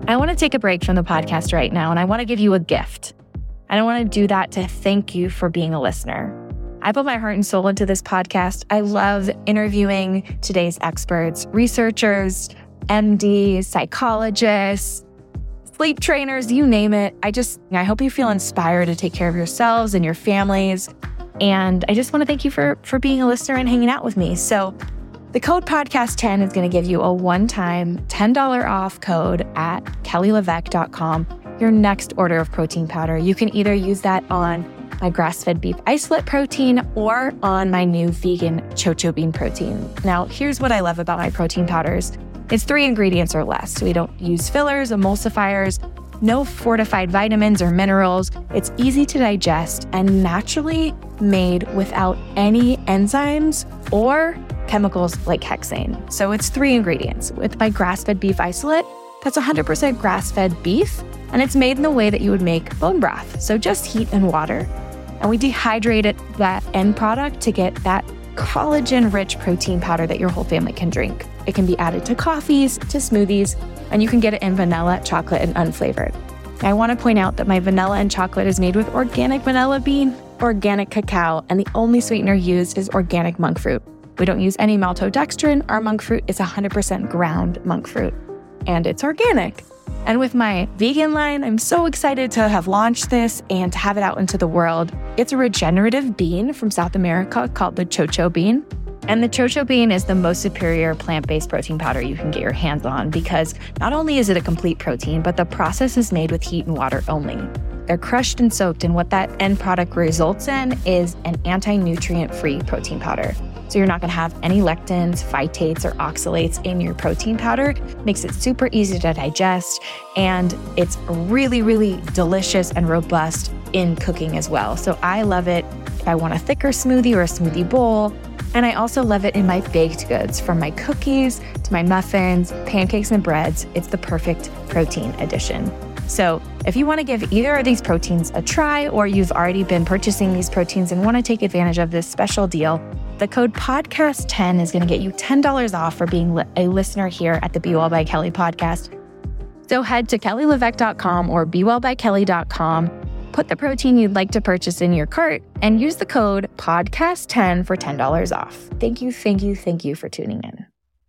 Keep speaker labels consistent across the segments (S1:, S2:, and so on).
S1: I want to take a break from the podcast right now, and I want to give you a gift. And I want to do that to thank you for being a listener. I put my heart and soul into this podcast. I love interviewing today's experts, researchers, MDs, psychologists, sleep trainers, you name it. I hope you feel inspired to take care of yourselves and your families. And I just want to thank you for being a listener and hanging out with me. So the code podcast10 is going to give you a one-time $10 off code at kellylevesque.com, your next order of protein powder. You can either use that on my grass-fed beef isolate protein or on my new vegan chocho bean protein. Now, here's what I love about my protein powders. It's 3 ingredients or less. So we don't use fillers, emulsifiers, no fortified vitamins or minerals. It's easy to digest and naturally made without any enzymes or chemicals like hexane. So it's 3 ingredients. With my grass-fed beef isolate, that's 100% grass-fed beef, and it's made in the way that you would make bone broth. So just heat and water. And we dehydrate that end product to get that collagen-rich protein powder that your whole family can drink. It can be added to coffees, to smoothies, and you can get it in vanilla, chocolate, and unflavored. I want to point out that my vanilla and chocolate is made with organic vanilla bean, organic cacao, and the only sweetener used is organic monk fruit. We don't use any maltodextrin. Our monk fruit is 100% ground monk fruit, and it's organic. And with my vegan line, I'm so excited to have launched this and to have it out into the world. It's a regenerative bean from South America called the chocho bean. And the chocho bean is the most superior plant-based protein powder you can get your hands on because not only is it a complete protein, but the process is made with heat and water only. They're crushed and soaked, and what that end product results in is an anti-nutrient-free protein powder. So you're not going to have any lectins, phytates, or oxalates in your protein powder. Makes it super easy to digest, and it's really, really delicious and robust in cooking as well. So I love it if I want a thicker smoothie or a smoothie bowl. And I also love it in my baked goods, from my cookies to my muffins, pancakes, and breads. It's the perfect protein addition. So if you want to give either of these proteins a try, or you've already been purchasing these proteins and want to take advantage of this special deal, the code podcast10 is going to get you $10 off for being a listener here at the Be Well by Kelly podcast. So head to kellylevesque.com or bewellbykelly.com. Put the protein you'd like to purchase in your cart and use the code podcast10 for $10 off. Thank you for tuning in.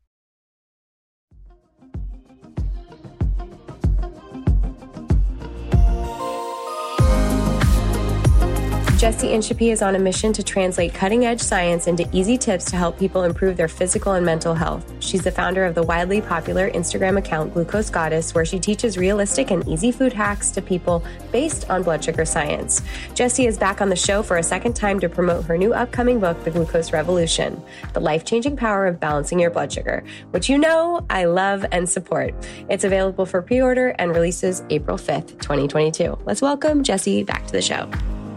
S2: Jessie Inchauspé is on a mission to translate cutting-edge science into easy tips to help people improve their physical and mental health. She's the founder of the widely popular Instagram account Glucose Goddess, where she teaches realistic and easy food hacks to people based on blood sugar science. Jessie is back on the show for a second time to promote her new upcoming book, The Glucose Revolution, The Life-Changing Power of Balancing Your Blood Sugar, which you know I love and support. It's available for pre-order and releases April 5th, 2022. Let's welcome Jessie back to the show.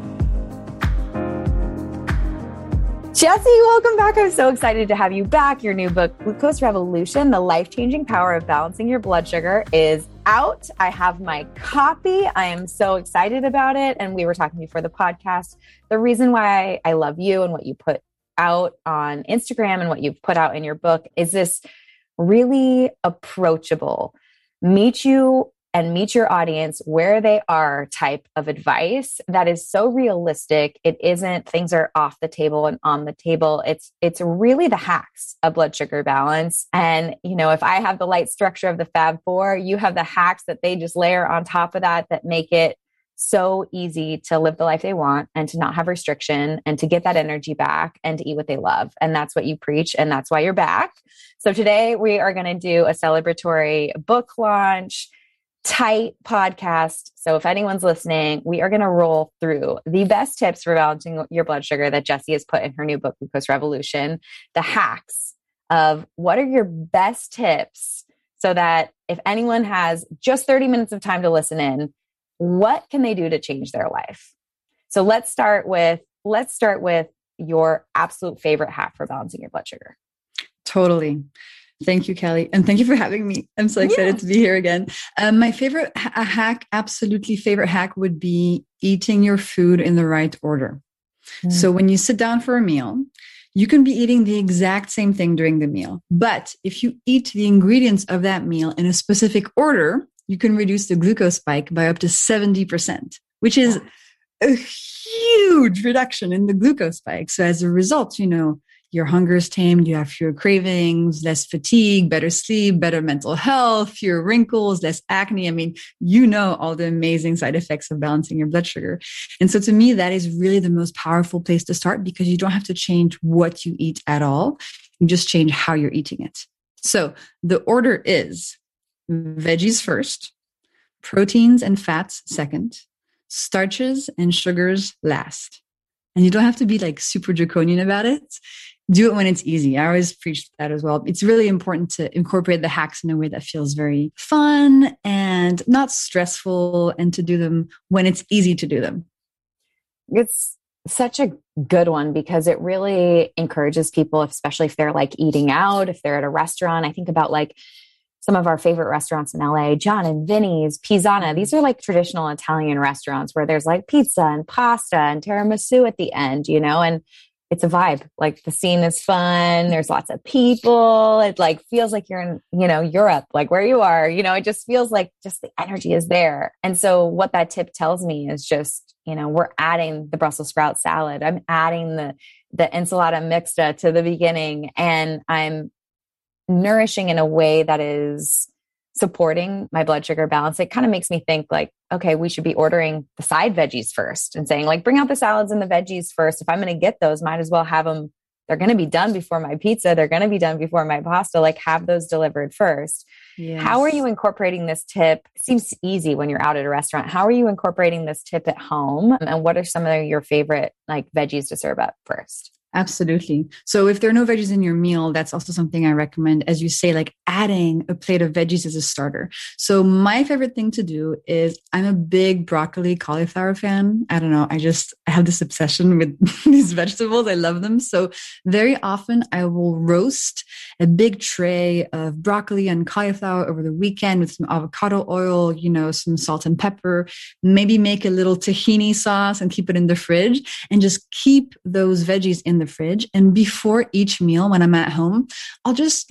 S2: Jessie, welcome back. I'm so excited to have you back. Your new book, Glucose Revolution, The Life-Changing Power of Balancing Your Blood Sugar, is out. I have my copy. I am so excited about it. And we were talking before the podcast. The reason why I love you and what you put out on Instagram and what you've put out in your book is this really approachable, meet you and meet your audience where they are type of advice that is so realistic. It isn't things are off the table and on the table. It's really the hacks of blood sugar balance. And, you know, if I have the light structure of the Fab Four, you have the hacks that they just layer on top of that make it so easy to live the life they want and to not have restriction and to get that energy back and to eat what they love. And that's what you preach. And that's why you're back. So today we are going to do a celebratory book launch tight podcast. So if anyone's listening, we are going to roll through the best tips for balancing your blood sugar that Jessie has put in her new book, Glucose Revolution, the hacks of what are your best tips so that if anyone has just 30 minutes of time to listen in, what can they do to change their life? So let's start with your absolute favorite hack for balancing your blood sugar.
S3: Totally. Thank you, Kelly. And thank you for having me. I'm so excited to be here again. My favorite hack, absolutely favorite hack would be eating your food in the right order. So when you sit down for a meal, you can be eating the exact same thing during the meal. But if you eat the ingredients of that meal in a specific order, you can reduce the glucose spike by up to 70%, which is a huge reduction in the glucose spike. So as a result, your hunger is tamed, you have fewer cravings, less fatigue, better sleep, better mental health, fewer wrinkles, less acne. I mean, all the amazing side effects of balancing your blood sugar. And so to me, that is really the most powerful place to start, because you don't have to change what you eat at all. You just change how you're eating it. So the order is veggies first, proteins and fats second, starches and sugars last. And you don't have to be like super draconian about it. Do it when it's easy. I always preach that as well. It's really important to incorporate the hacks in a way that feels very fun and not stressful, and to do them when it's easy to do them.
S2: It's such a good one, because it really encourages people, especially if they're like eating out, if they're at a restaurant. I think about like some of our favorite restaurants in LA, John and Vinny's, Pisana. These are like traditional Italian restaurants where there's like pizza and pasta and tiramisu at the end, and it's a vibe. Like the scene is fun. There's lots of people. It like feels like you're in, Europe, like where you are, it just feels like just the energy is there. And so what that tip tells me is just, we're adding the Brussels sprout salad. I'm adding the ensalada mixta to the beginning, and I'm nourishing in a way that is supporting my blood sugar balance. It kind of makes me think like, okay, we should be ordering the side veggies first and saying like, bring out the salads and the veggies first. If I'm going to get those, might as well have them. They're going to be done before my pizza. They're going to be done before my pasta, like have those delivered first. Yes. How are you incorporating this tip? It seems easy when you're out at a restaurant. How are you incorporating this tip at home? And what are some of your favorite like veggies to serve up first?
S3: Absolutely. So if there are no veggies in your meal, that's also something I recommend, as you say, like adding a plate of veggies as a starter. So my favorite thing to do is, I'm a big broccoli, cauliflower fan. I don't know. I have this obsession with these vegetables. I love them. So very often I will roast a big tray of broccoli and cauliflower over the weekend with some avocado oil, some salt and pepper, maybe make a little tahini sauce and keep it in the fridge, and just keep those veggies in the fridge. And before each meal, when I'm at home, I'll just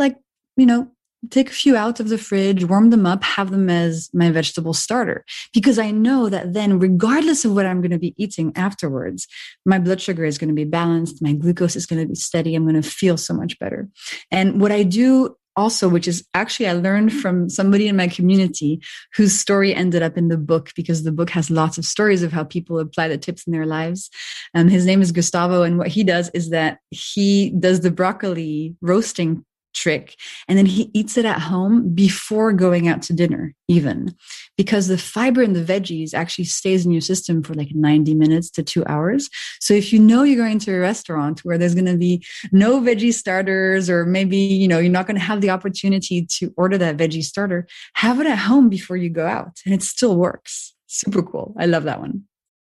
S3: take a few out of the fridge, warm them up, have them as my vegetable starter. Because I know that then, regardless of what I'm going to be eating afterwards, my blood sugar is going to be balanced. My glucose is going to be steady. I'm going to feel so much better. And what I do also, which is actually, I learned from somebody in my community whose story ended up in the book, because the book has lots of stories of how people apply the tips in their lives. His name is Gustavo. And what he does is that he does the broccoli roasting trick, and then he eats it at home before going out to dinner, even, because the fiber in the veggies actually stays in your system for like 90 minutes to 2 hours. So if you're going to a restaurant where there's going to be no veggie starters, or maybe you're not going to have the opportunity to order that veggie starter, have it at home before you go out, and it still works. Super cool. I love that one.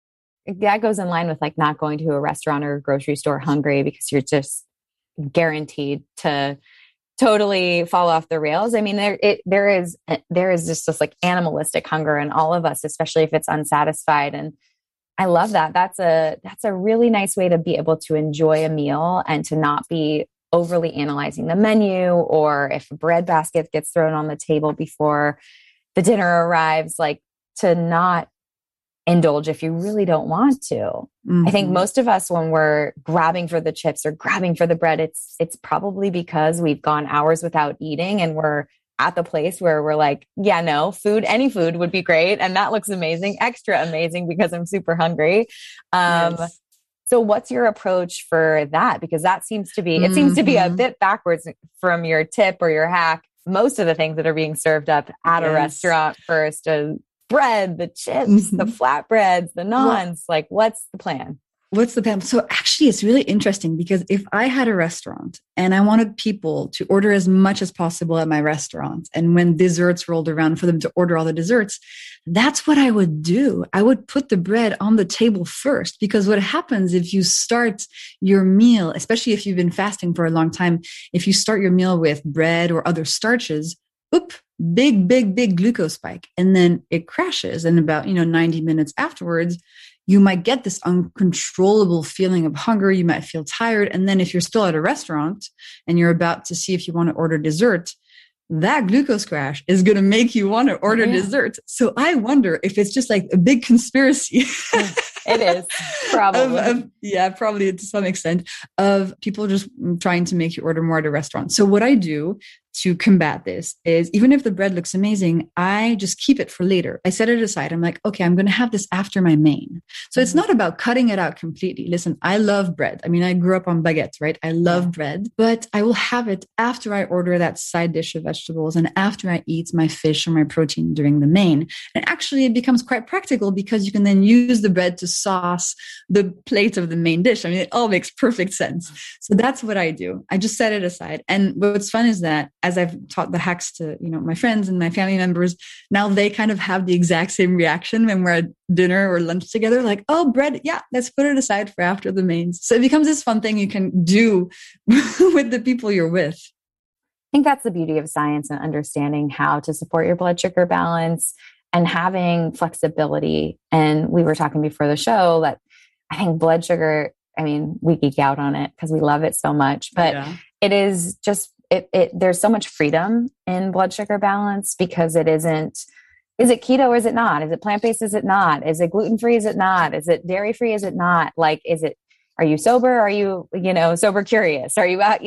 S2: That goes in line with like not going to a restaurant or a grocery store hungry, because you're just guaranteed to totally fall off the rails. I mean, there is just this like animalistic hunger in all of us, especially if it's unsatisfied. And I love that. That's a really nice way to be able to enjoy a meal and to not be overly analyzing the menu, or if a bread basket gets thrown on the table before the dinner arrives, like to not indulge if you really don't want to. Mm-hmm. I think most of us, when we're grabbing for the chips or grabbing for the bread, it's probably because we've gone hours without eating, and we're at the place where we're like, yeah, no, any food would be great. And that looks amazing, extra amazing, because I'm super hungry. Yes. So what's your approach for that? Because that seems to be a bit backwards from your tip or your hack. Most of the things that are being served up at a restaurant first, bread, the chips, the flatbreads, the naans, like what's the plan?
S3: What's the plan? So actually, it's really interesting, because if I had a restaurant and I wanted people to order as much as possible at my restaurant, and when desserts rolled around, for them to order all the desserts, that's what I would do. I would put the bread on the table first, because what happens if you start your meal, especially if you've been fasting for a long time, if you start your meal with bread or other starches, big glucose spike. And then it crashes. And about, 90 minutes afterwards, you might get this uncontrollable feeling of hunger. You might feel tired. And then if you're still at a restaurant and you're about to see if you want to order dessert, that glucose crash is going to make you want to order dessert. So I wonder if it's just like a big conspiracy.
S2: It is probably.
S3: Probably to some extent, of people just trying to make you order more at a restaurant. So what I do to combat this is, even if the bread looks amazing, I just keep it for later. I set it aside. I'm like, okay, I'm going to have this after my main. So it's not about cutting it out completely. Listen, I love bread. I mean, I grew up on baguettes, right? I love bread, but I will have it after I order that side dish of vegetables and after I eat my fish or my protein during the main. And actually it becomes quite practical because you can then use the bread to sauce the plate of the main dish. I mean, it all makes perfect sense. So that's what I do. I just set it aside. And what's fun is that as I've taught the hacks to, my friends and my family members, now they kind of have the exact same reaction when we're at dinner or lunch together, like, oh, bread. Yeah, let's put it aside for after the mains. So it becomes this fun thing you can do with the people you're with.
S2: I think that's the beauty of science and understanding how to support your blood sugar balance and having flexibility. And we were talking before the show that I think blood sugar, I mean, we geek out on it because we love it so much, but it is just, there's so much freedom in blood sugar balance because it isn't, is it keto or is it not? Is it plant-based? Is it not? Is it gluten-free? Is it not? Is it dairy-free? Is it not? Like, are you sober? Are you, sober curious? Are you out,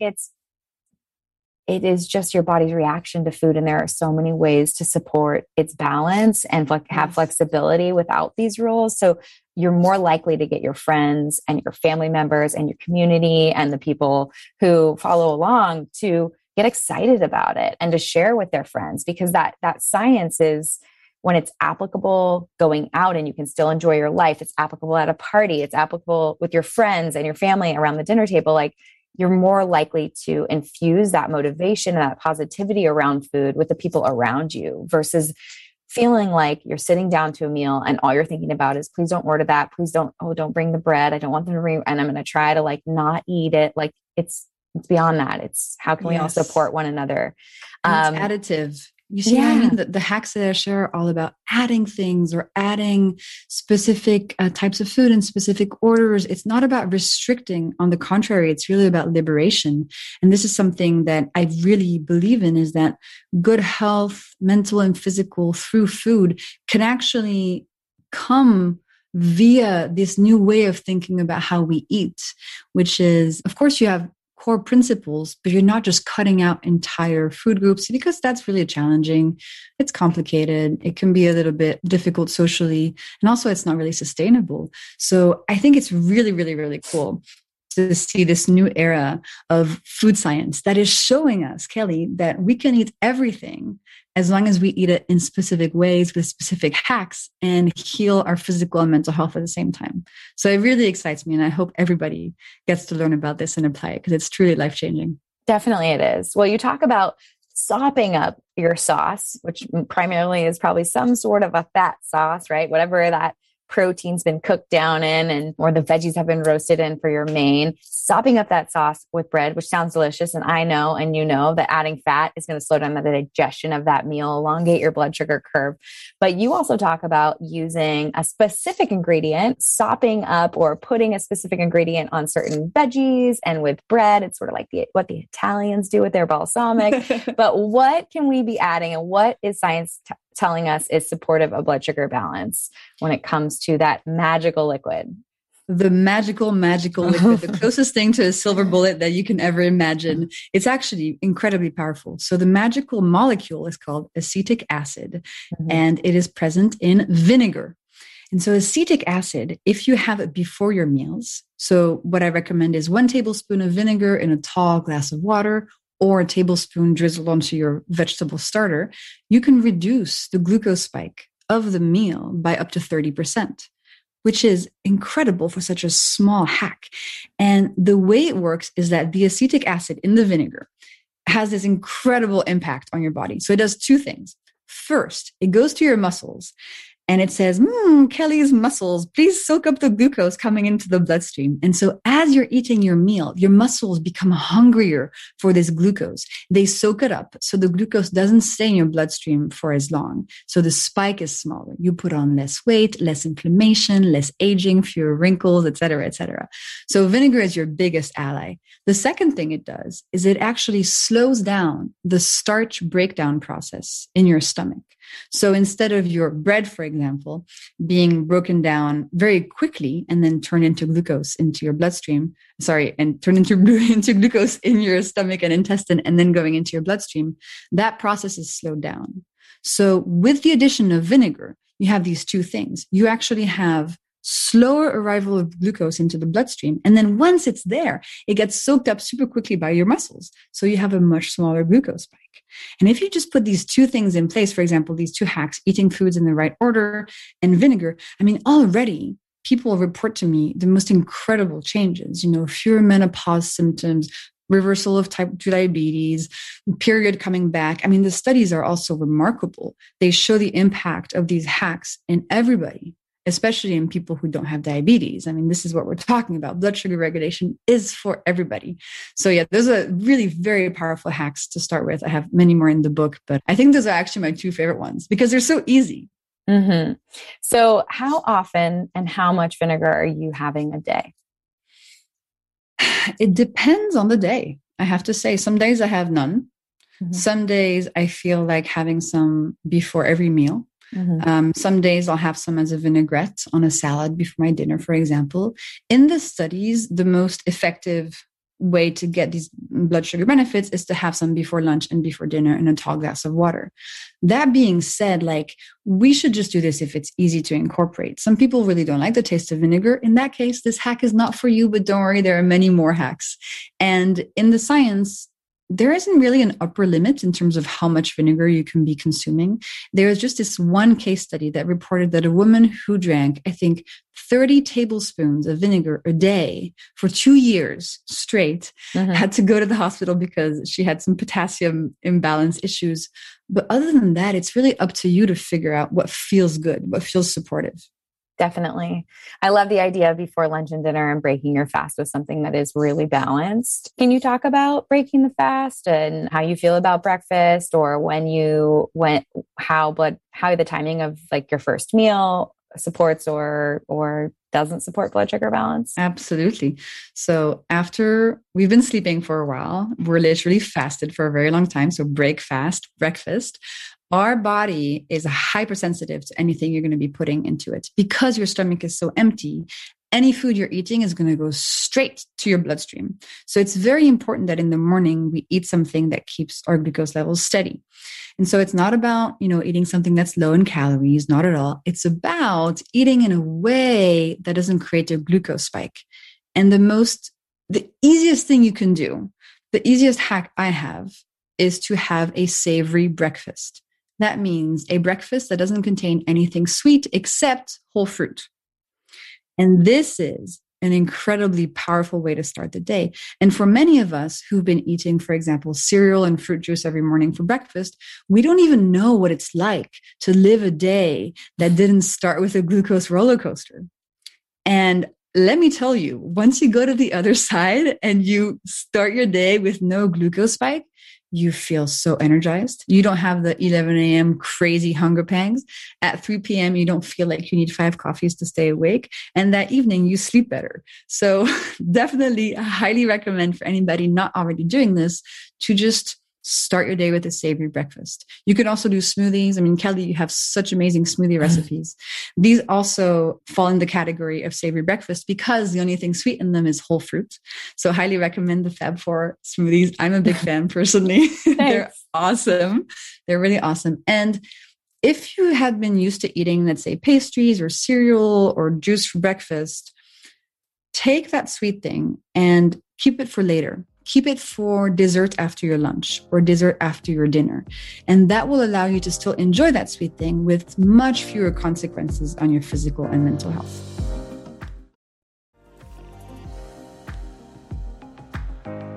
S2: it is just your body's reaction to food. And there are so many ways to support its balance and have flexibility without these rules. So you're more likely to get your friends and your family members and your community and the people who follow along to get excited about it and to share with their friends, because that science is, when it's applicable going out and you can still enjoy your life, it's applicable at a party, it's applicable with your friends and your family around the dinner table. Like, you're more likely to infuse that motivation and that positivity around food with the people around you versus feeling like you're sitting down to a meal and all you're thinking about is, please don't order that. Please don't bring the bread. I don't want them to bring, and I'm going to try to like not eat it. Like it's beyond that. It's how can we all support one another?
S3: It's additive. You see what I mean? The hacks that I share are all about adding things or adding specific types of food in specific orders. It's not about restricting. On the contrary, it's really about liberation. And this is something that I really believe in, is that good health, mental and physical, through food can actually come via this new way of thinking about how we eat, which is, of course, you have core principles, but you're not just cutting out entire food groups, because that's really challenging. It's complicated. It can be a little bit difficult socially. And also it's not really sustainable. So I think it's really, really, really cool to see this new era of food science that is showing us, Kelly, that we can eat everything as long as we eat it in specific ways with specific hacks and heal our physical and mental health at the same time. So it really excites me. And I hope everybody gets to learn about this and apply it, because it's truly life-changing.
S2: Definitely it is. Well, you talk about sopping up your sauce, which primarily is probably some sort of a fat sauce, right? Whatever that protein's been cooked down in, or the veggies have been roasted in for your main, sopping up that sauce with bread, which sounds delicious. And I know, and you know, that adding fat is going to slow down the digestion of that meal, elongate your blood sugar curve. But you also talk about using a specific ingredient, sopping up or putting a specific ingredient on certain veggies and with bread. It's sort of like what the Italians do with their balsamic. But what can we be adding, and what is science telling us is supportive of blood sugar balance when it comes to that magical liquid?
S3: The magical liquid, the closest thing to a silver bullet that you can ever imagine. It's actually incredibly powerful. So the magical molecule is called acetic acid, and it is present in vinegar. And so acetic acid, if you have it before your meals, so what I recommend is 1 tablespoon of vinegar in a tall glass of water, or a tablespoon drizzled onto your vegetable starter, you can reduce the glucose spike of the meal by up to 30%, which is incredible for such a small hack. And the way it works is that the acetic acid in the vinegar has this incredible impact on your body. So it does 2 things. First, it goes to your muscles And it says, Kelly's muscles, please soak up the glucose coming into the bloodstream. And so as you're eating your meal, your muscles become hungrier for this glucose. They soak it up. So the glucose doesn't stay in your bloodstream for as long. So the spike is smaller. You put on less weight, less inflammation, less aging, fewer wrinkles, et cetera, et cetera. So vinegar is your biggest ally. The second thing it does is it actually slows down the starch breakdown process in your stomach. So instead of your bread, for example, being broken down very quickly and then turned into glucose into your bloodstream, and turned into glucose in your stomach and intestine and then going into your bloodstream, that process is slowed down. So with the addition of vinegar, you have these two things. You actually have slower arrival of glucose into the bloodstream. And then once it's there, it gets soaked up super quickly by your muscles. So you have a much smaller glucose spike. And if you just put these two things in place, for example, these two hacks, eating foods in the right order and vinegar, already people report to me the most incredible changes, fewer menopause symptoms, reversal of type 2 diabetes, period coming back. The studies are also remarkable. They show the impact of these hacks in everybody, especially in people who don't have diabetes. This is what we're talking about. Blood sugar regulation is for everybody. So yeah, those are really very powerful hacks to start with. I have many more in the book, but I think those are actually my two favorite ones because they're so easy.
S2: Mm-hmm. So how often and how much vinegar are you having a day?
S3: It depends on the day. I have to say, some days I have none. Mm-hmm. Some days I feel like having some before every meal. Mm-hmm. Some days I'll have some as a vinaigrette on a salad before my dinner, for example. In the studies, the most effective way to get these blood sugar benefits is to have some before lunch and before dinner in a tall glass of water. That being said, we should just do this if it's easy to incorporate. Some people really don't like the taste of vinegar. In that case, this hack is not for you, but don't worry, there are many more hacks. And in the science, there isn't really an upper limit in terms of how much vinegar you can be consuming. There is just this one case study that reported that a woman who drank, 30 tablespoons of vinegar a day for 2 years straight had to go to the hospital because she had some potassium imbalance issues. But other than that, it's really up to you to figure out what feels good, what feels supportive.
S2: Definitely. I love the idea of before lunch and dinner and breaking your fast with something that is really balanced. Can you talk about breaking the fast and how you feel about breakfast, or how the timing of your first meal supports or doesn't support blood sugar balance?
S3: Absolutely. So after we've been sleeping for a while, we're literally fasted for a very long time. So break fast, breakfast. Our body is hypersensitive to anything you're going to be putting into it because your stomach is so empty. Any food you're eating is going to go straight to your bloodstream. So it's very important that in the morning we eat something that keeps our glucose levels steady. And so it's not about, eating something that's low in calories, not at all. It's about eating in a way that doesn't create a glucose spike. And the easiest thing you can do, the easiest hack I have is to have a savory breakfast. That means a breakfast that doesn't contain anything sweet except whole fruit. And this is an incredibly powerful way to start the day. And for many of us who've been eating, for example, cereal and fruit juice every morning for breakfast, we don't even know what it's like to live a day that didn't start with a glucose roller coaster. And let me tell you, once you go to the other side and you start your day with no glucose spike, you feel so energized. You don't have the 11 a.m. crazy hunger pangs. At 3 p.m., you don't feel like you need 5 coffees to stay awake. And that evening, you sleep better. So definitely, I highly recommend for anybody not already doing this to just start your day with a savory breakfast. You can also do smoothies. Kelly, you have such amazing smoothie recipes. These also fall in the category of savory breakfast because the only thing sweet in them is whole fruit. So highly recommend the Fab 4 smoothies. I'm a big fan personally. They're awesome. They're really awesome. And if you had been used to eating, let's say, pastries or cereal or juice for breakfast, take that sweet thing and keep it for later. Keep it for dessert after your lunch or dessert after your dinner. And that will allow you to still enjoy that sweet thing with much fewer consequences on your physical and mental health.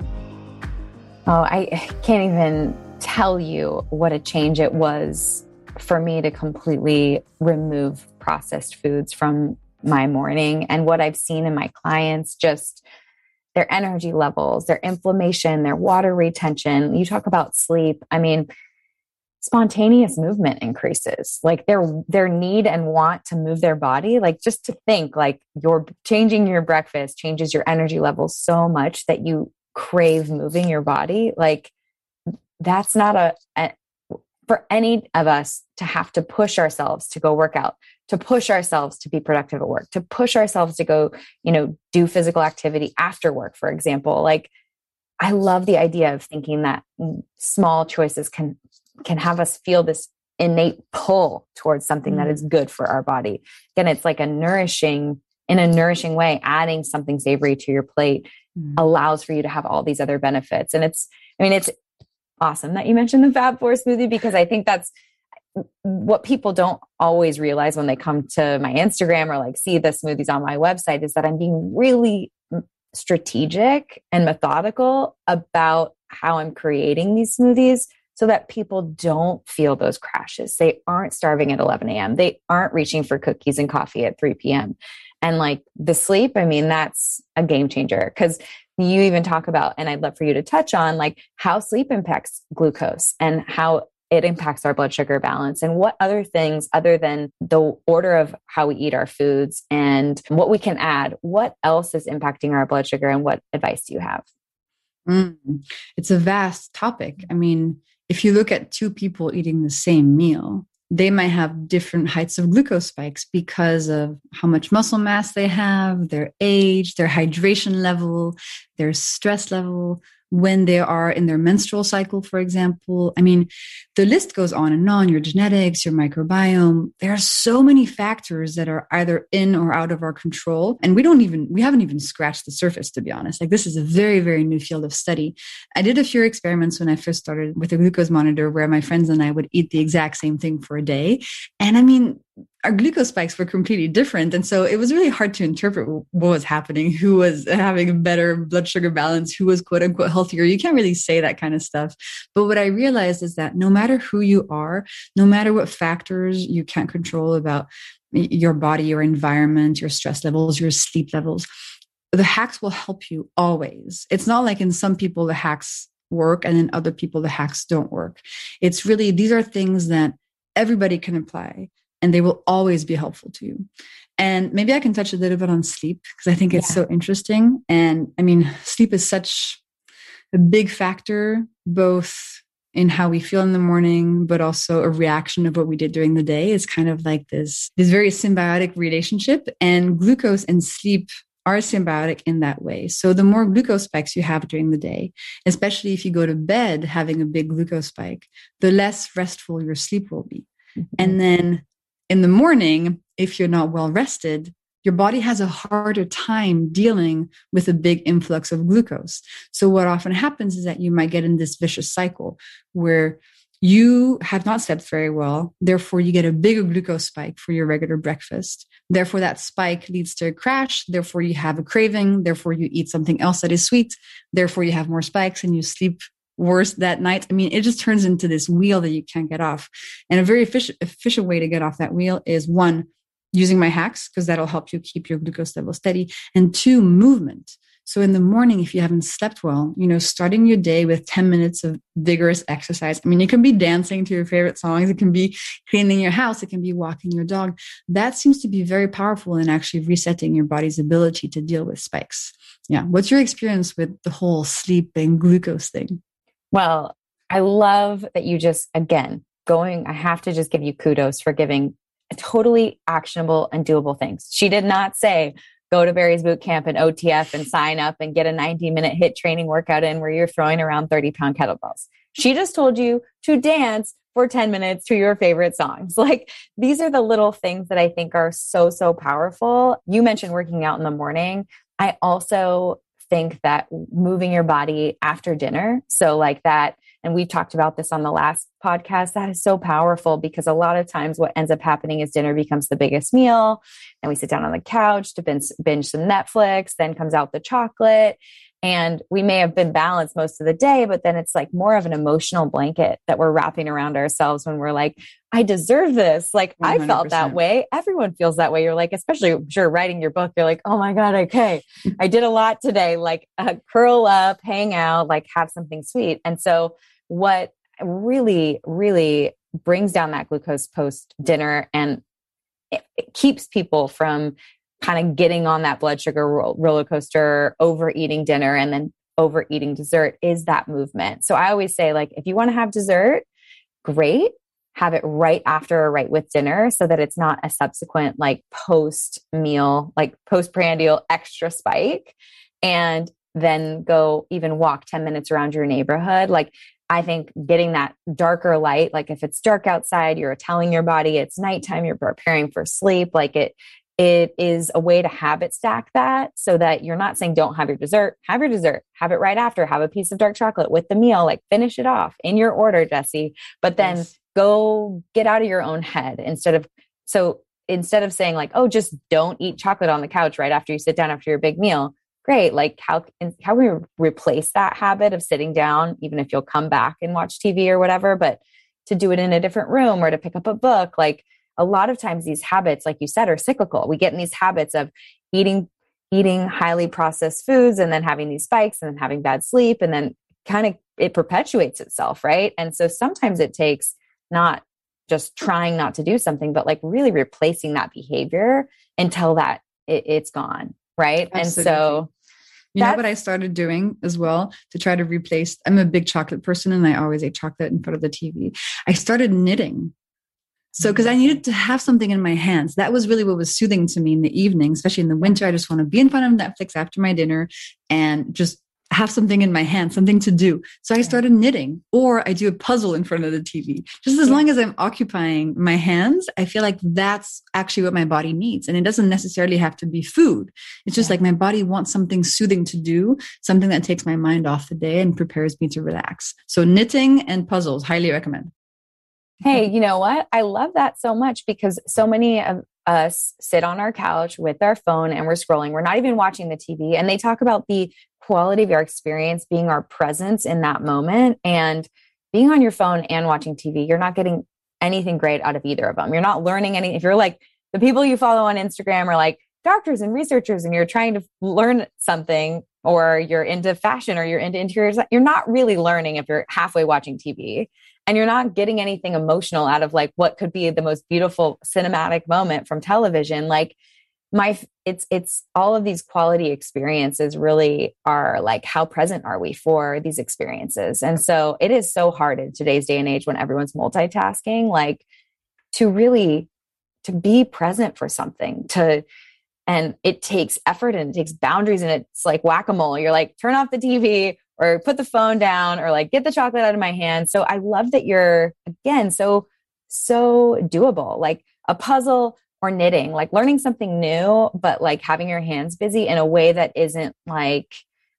S2: Oh, I can't even tell you what a change it was for me to completely remove processed foods from my morning. And what I've seen in my clients, just their energy levels, their inflammation, their water retention. You talk about sleep. I mean, spontaneous movement increases, like their need and want to move their body. Like, just to think, like, you're changing your breakfast changes your energy levels so much that you crave moving your body. Like, that's not for any of us to have to push ourselves to go work out, to push ourselves to be productive at work, to push ourselves to go, do physical activity after work, for example. Like, I love the idea of thinking that small choices can have us feel this innate pull towards something that is good for our body. Again, it's like in a nourishing way, adding something savory to your plate allows for you to have all these other benefits. And it's awesome that you mentioned the Fab Four smoothie, because I think that's what people don't always realize when they come to my Instagram or like see the smoothies on my website, is that I'm being really strategic and methodical about how I'm creating these smoothies so that people don't feel those crashes. They aren't starving at 11 a.m. They aren't reaching for cookies and coffee at 3 p.m. And like the sleep, I mean, that's a game changer, because you even talk about, and I'd love for you to touch on, like how sleep impacts glucose and how it impacts our blood sugar balance, and what other things other than the order of how we eat our foods and what we can add, what else is impacting our blood sugar, and what advice do you have?
S3: It's a vast topic. I mean, if you look at two people eating the same meal, they might have different heights of glucose spikes because of how much muscle mass they have, their age, their hydration level, their stress level, when they are in their menstrual cycle, for example. I mean, the list goes on and on, your genetics, your microbiome. There are so many factors that are either in or out of our control. And we haven't even scratched the surface, to be honest. Like, this is a very, very new field of study. I did a few experiments when I first started with a glucose monitor where my friends and I would eat the exact same thing for a day. And I mean, our glucose spikes were completely different. And so it was really hard to interpret what was happening, who was having a better blood sugar balance, who was quote unquote healthier. You can't really say that kind of stuff. But what I realized is that no matter who you are, no matter what factors you can't control about your body, your environment, your stress levels, your sleep levels, the hacks will help you always. It's not like in some people the hacks work and in other people the hacks don't work. It's really, these are things that everybody can apply, and they will always be helpful to you. And maybe I can touch a little bit on sleep, because I think it's so interesting. And I mean, sleep is such a big factor, both in how we feel in the morning, but also a reaction of what we did during the day. It's kind of like this very symbiotic relationship, and glucose and sleep are symbiotic in that way. So the more glucose spikes you have during the day, especially if you go to bed having a big glucose spike, the less restful your sleep will be. And then in the morning, if you're not well rested, your body has a harder time dealing with a big influx of glucose. So what often happens is that you might get in this vicious cycle where you have not slept very well. Therefore, you get a bigger glucose spike for your regular breakfast. Therefore, that spike leads to a crash. Therefore, you have a craving. Therefore, you eat something else that is sweet. Therefore, you have more spikes and you sleep worse that night. I mean, it just turns into this wheel that you can't get off. And a very efficient way to get off that wheel is, one, using my hacks, because that'll help you keep your glucose level steady. And two, movement. So in the morning, if you haven't slept well, starting your day with 10 minutes of vigorous exercise. I mean, it can be dancing to your favorite songs. It can be cleaning your house. It can be walking your dog. That seems to be very powerful in actually resetting your body's ability to deal with spikes. Yeah. What's your experience with the whole sleep and glucose thing?
S2: Well, I love that you just, again, I have to just give you kudos for giving totally actionable and doable things. She did not say, go to Barry's Boot Camp and OTF and sign up and get a 90-minute HIIT training workout in where you're throwing around 30-pound kettlebells. She just told you to dance for 10 minutes to your favorite songs. Like, these are the little things that I think are so, so powerful. You mentioned working out in the morning. I also think that moving your body after dinner, so like that, and we talked about this on the last podcast, that is so powerful, because a lot of times what ends up happening is dinner becomes the biggest meal, and we sit down on the couch to binge some Netflix, then comes out the chocolate. And we may have been balanced most of the day, but then it's like more of an emotional blanket that we're wrapping around ourselves when we're like, I deserve this. Like 100%. I felt that way. Everyone feels that way. You're like, especially I'm sure writing your book, you're like, oh my God, okay, I did a lot today. Like curl up, hang out, like have something sweet. And so what really, really brings down that glucose post dinner and it keeps people from kind of getting on that blood sugar roller coaster, overeating dinner and then overeating dessert is that movement. So I always say, like, if you want to have dessert, great. Have it right after or right with dinner so that it's not a subsequent like post meal, like postprandial extra spike. And then go even walk 10 minutes around your neighborhood. Like, I think getting that darker light, like if it's dark outside, you're telling your body it's nighttime, you're preparing for sleep. Like it is a way to habit stack that so that you're not saying don't have your dessert, have it right after, have a piece of dark chocolate with the meal, like finish it off in your order, Jessie, but then go get out of your own head instead of saying like, oh, just don't eat chocolate on the couch right after you sit down after your big meal. Great. Like how can we replace that habit of sitting down, even if you'll come back and watch TV or whatever, but to do it in a different room or to pick up a book, like, a lot of times these habits, like you said, are cyclical. We get in these habits of eating highly processed foods and then having these spikes and then having bad sleep. And then kind of it perpetuates itself. Right. And so sometimes it takes not just trying not to do something, but like really replacing that behavior until that it's gone. Right. Absolutely. And so
S3: you know what I started doing as well to try to replace, I'm a big chocolate person and I always ate chocolate in front of the TV. I started knitting. So, because I needed to have something in my hands. That was really what was soothing to me in the evening, especially in the winter. I just want to be in front of Netflix after my dinner and just have something in my hand, something to do. So I started knitting, or I do a puzzle in front of the TV. Just as long as I'm occupying my hands, I feel like that's actually what my body needs. And it doesn't necessarily have to be food. It's just like my body wants something soothing to do, something that takes my mind off the day and prepares me to relax. So knitting and puzzles, highly recommend.
S2: Hey, you know what? I love that so much because so many of us sit on our couch with our phone and we're scrolling. We're not even watching the TV. And they talk about the quality of your experience being our presence in that moment. And being on your phone and watching TV, you're not getting anything great out of either of them. You're not learning any. If you're like the people you follow on Instagram are like doctors and researchers and you're trying to learn something, or you're into fashion or you're into interiors, you're not really learning if you're halfway watching TV. And you're not getting anything emotional out of like what could be the most beautiful cinematic moment from television. Like it's all of these quality experiences really are like, how present are we for these experiences? And so it is so hard in today's day and age when everyone's multitasking, like to be present for something, and it takes effort and it takes boundaries and it's like whack-a-mole. You're like, turn off the TV or put the phone down or like get the chocolate out of my hand. So I love that you're, again, so doable, like a puzzle or knitting, like learning something new, but like having your hands busy in a way that isn't like,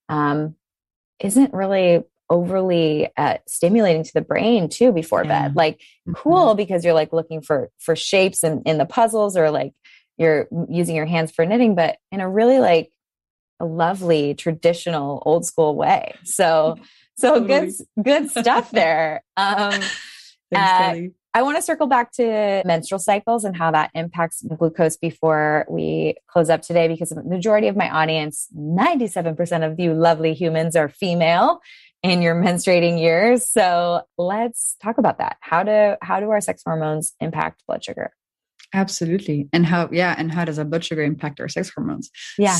S2: isn't really overly stimulating to the brain too before bed. Like cool, because you're like looking for shapes in the puzzles, or like you're using your hands for knitting, but in a really like a lovely, traditional, old school way. So totally. good stuff there.
S3: Thanks, Kelly.
S2: I want to circle back to menstrual cycles and how that impacts glucose before we close up today, because the majority of my audience, 97% of you lovely humans, are female in your menstruating years. So let's talk about that. How do our sex hormones impact blood sugar?
S3: Absolutely. And how does our blood sugar impact our sex hormones?
S2: Yeah.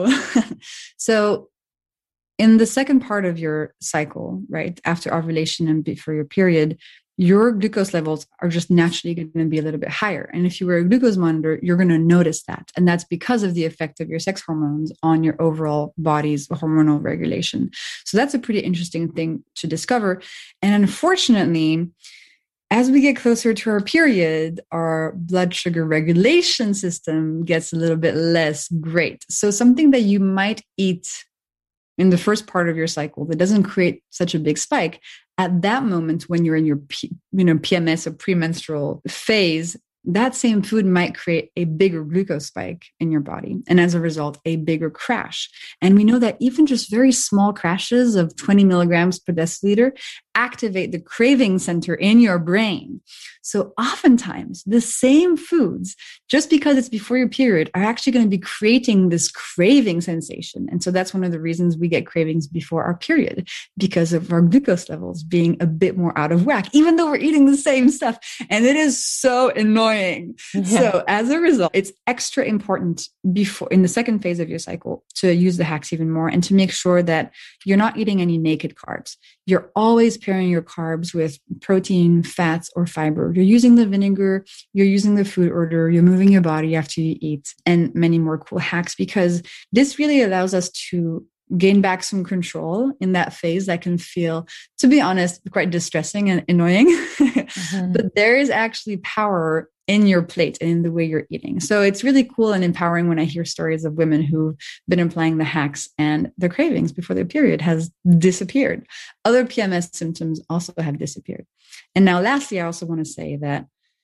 S3: So in the second part of your cycle, right, after ovulation and before your period, your glucose levels are just naturally going to be a little bit higher. And if you wear a glucose monitor, you're going to notice that. And that's because of the effect of your sex hormones on your overall body's hormonal regulation. So that's a pretty interesting thing to discover. And unfortunately, as we get closer to our period, our blood sugar regulation system gets a little bit less great. So something that you might eat in the first part of your cycle that doesn't create such a big spike, at that moment when you're in your PMS or premenstrual phase, that same food might create a bigger glucose spike in your body. And as a result, a bigger crash. And we know that even just very small crashes of 20 milligrams per deciliter activate the craving center in your brain. So oftentimes the same foods, just because it's before your period, are actually going to be creating this craving sensation. And so that's one of the reasons we get cravings before our period, because of our glucose levels being a bit more out of whack, even though we're eating the same stuff. And it is so annoying. Yeah. So as a result, it's extra important before, in the second phase of your cycle, to use the hacks even more and to make sure that you're not eating any naked carbs. You're always pairing your carbs with protein, fats, or fiber. You're using the vinegar, you're using the food order, you're moving your body after you eat, and many more cool hacks, because this really allows us to gain back some control in that phase that can feel, to be honest, quite distressing and annoying. Mm-hmm. But there is actually power in your plate and in the way you're eating. So it's really cool and empowering when I hear stories of women who've been applying the hacks and their cravings before their period has disappeared. Other PMS symptoms also have disappeared. And now lastly, I also want to say that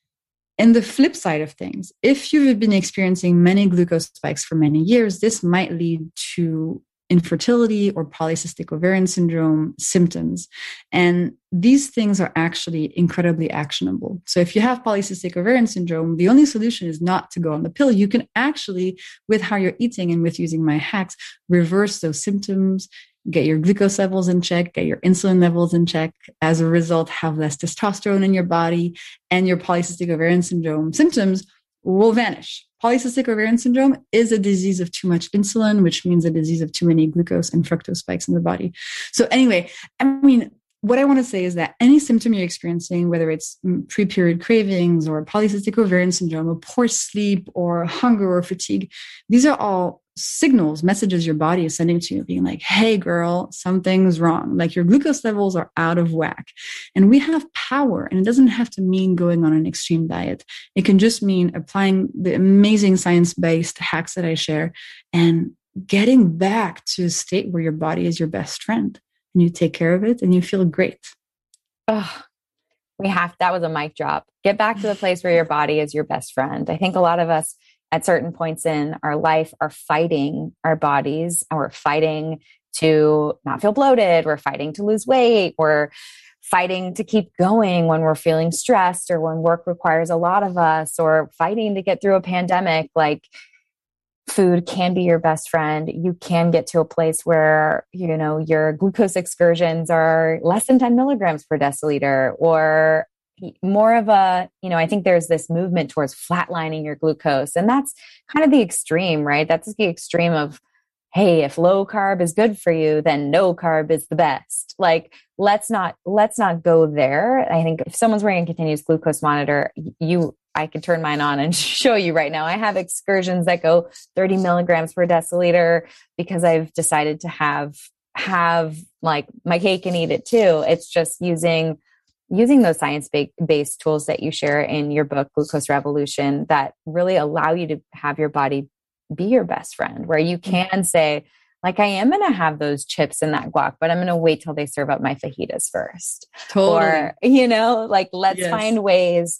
S3: in the flip side of things, if you've been experiencing many glucose spikes for many years, this might lead to infertility or polycystic ovarian syndrome symptoms. And these things are actually incredibly actionable. So if you have polycystic ovarian syndrome, the only solution is not to go on the pill. You can actually, with how you're eating and with using my hacks, reverse those symptoms, get your glucose levels in check, get your insulin levels in check. As a result, have less testosterone in your body, and your polycystic ovarian syndrome symptoms will vanish. Polycystic ovarian syndrome is a disease of too much insulin, which means a disease of too many glucose and fructose spikes in the body. So anyway, I mean, what I want to say is that any symptom you're experiencing, whether it's pre-period cravings or polycystic ovarian syndrome or poor sleep or hunger or fatigue, these are all signals, messages your body is sending to you, being like, hey girl, something's wrong. Like your glucose levels are out of whack. And we have power, and it doesn't have to mean going on an extreme diet. It can just mean applying the amazing science-based hacks that I share and getting back to a state where your body is your best friend and you take care of it and you feel great.
S2: Oh, that was a mic drop. Get back to the place where your body is your best friend. I think a lot of us at certain points in our life are fighting our bodies, and we're fighting to not feel bloated. We're fighting to lose weight. We're fighting to keep going when we're feeling stressed or when work requires a lot of us, or fighting to get through a pandemic. Like, food can be your best friend. You can get to a place where, you know, your glucose excursions are less than 10 milligrams per deciliter, or more of a, you know, I think there's this movement towards flatlining your glucose. And that's kind of the extreme, right? That's the extreme of, hey, if low carb is good for you, then no carb is the best. Like, let's not go there. I think if someone's wearing a continuous glucose monitor, I could turn mine on and show you right now. I have excursions that go 30 milligrams per deciliter because I've decided to have like my cake and eat it too. It's just using those science-based tools that you share in your book, Glucose Revolution, that really allow you to have your body be your best friend, where you can say, like, I am going to have those chips and that guac, but I'm going to wait till they serve up my fajitas first.
S3: Totally.
S2: Or, you know, like, let's find ways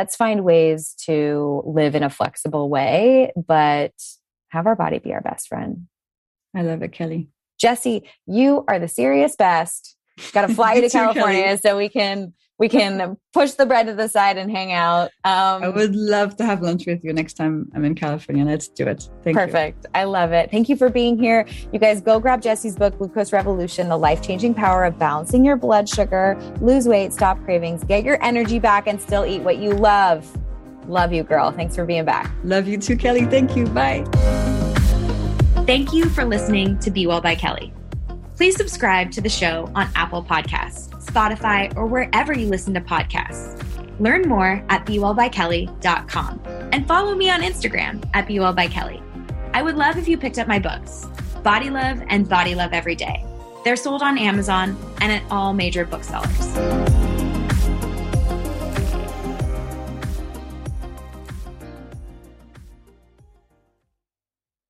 S2: to live in a flexible way, but have our body be our best friend.
S3: I love it, Kelly.
S2: Jessie, you are the serious best. Got to fly to California so we can push the bread to the side and hang out.
S3: I would love to have lunch with you next time I'm in California. Let's do it. Thank you.
S2: Perfect. I love it. Thank you for being here. You guys go grab Jessie's book, Glucose Revolution, The Life-Changing Power of Balancing Your Blood Sugar, Lose Weight, Stop Cravings, Get Your Energy Back, and Still Eat What You Love. Love you, girl. Thanks for being back.
S3: Love you too, Kelly. Thank you. Bye.
S1: Thank you for listening to Be Well by Kelly. Please subscribe to the show on Apple Podcasts, Spotify, or wherever you listen to podcasts. Learn more at BeWellByKelly.com and follow me on Instagram at BeWellByKelly. I would love if you picked up my books, Body Love and Body Love Every Day. They're sold on Amazon and at all major booksellers.